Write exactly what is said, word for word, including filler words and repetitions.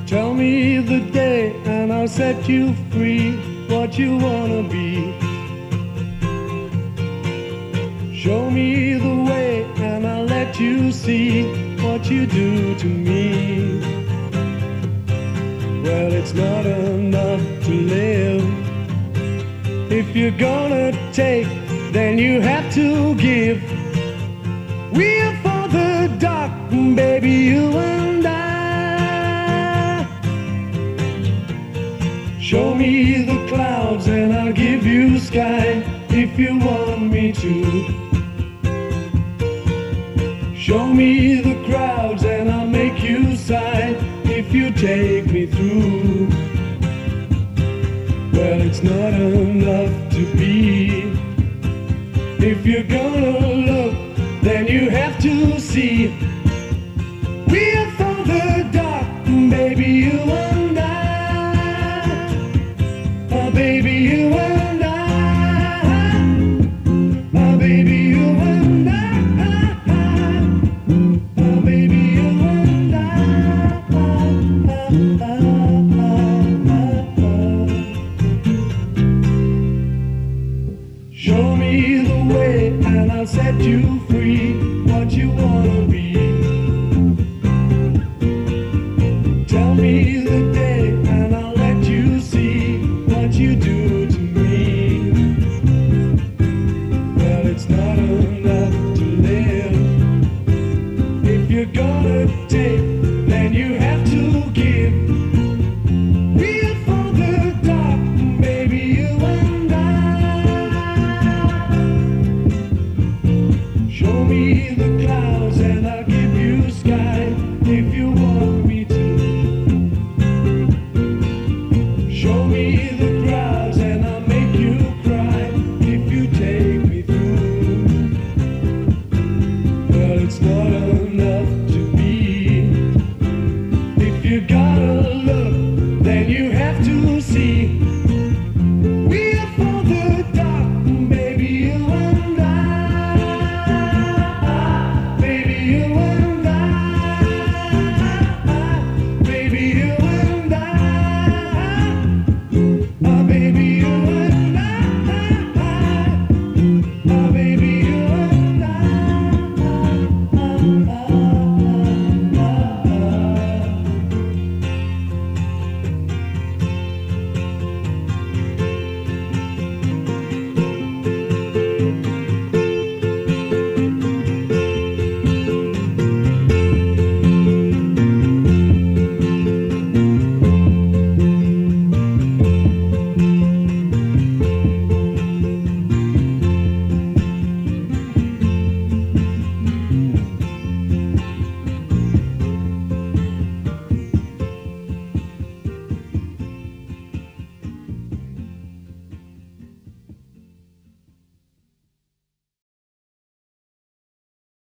Tell me the day and I'll set you free, what you wanna be. Show me the way and I'll let you see what you do to me. Well, it's not enough to live. If you're gonna take, then you have to give. We're for the dark, baby, you and I. Show me the clouds and I'll give you sky if you want me to. Show me the crowds and I'll make you sigh if you take me through. Well, it's not enough to be. If you're gonna look, then you have to see. We're for the dark, baby, you and I. Oh, baby, you and I. Oh, baby, you and I. Oh, baby, you and I. Show me the way and I'll set you free, what you wanna be. Tell me the day and I'll let you see what you do to me. Well, it's not enough to live. If you're gonna take, then you have to give. We're for the dark, baby, you and I. Show me the clouds and I'll give you sky if you want me